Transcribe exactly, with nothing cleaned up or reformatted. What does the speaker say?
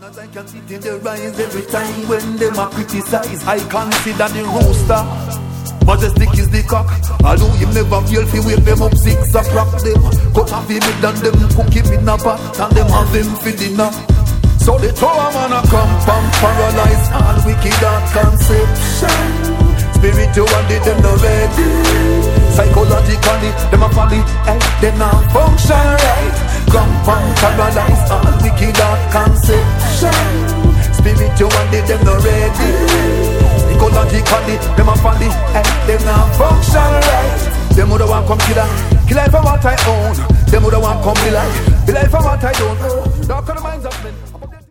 As I can see in the rise every time when them a criticize, I consider the rooster. Majestic is the cock. Although him never fail fi wake them up six o'clock. Them cut off him and them cook him in a pot, and them have him for dinner. So the two a man a come from paralyze all wicked and conception. Spiritually them no ready. Psychologically them a folly, hey, them not function right. Come from paralyze all wicked and conception. Spiritually them no ready. Psychologically them a folly, hey, them not function right. Them woulda want come kill her, kill her for what I own. Them woulda want come be like, be like for what I don't. Don't come to my